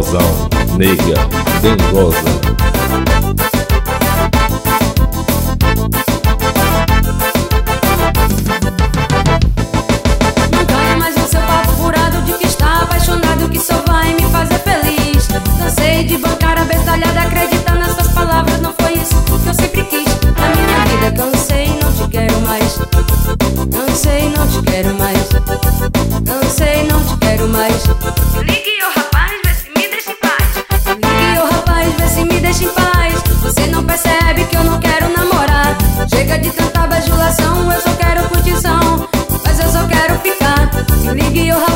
Gozão, nega, dengosa. De bancar a bestalhada, acreditar nas suas palavras. Não foi isso que eu sempre quis na minha vida. Cansei, não te quero mais. Cansei, não te quero mais. Cansei, não te quero mais. Ligue, ô rapaz, vê se me deixa em paz. Ligue, ô rapaz, vê se me deixa em paz. Você não percebe que eu não quero namorar. Chega de tanta bajulação, eu só quero curtição, mas eu só quero ficar. Ligue, ô rapaz,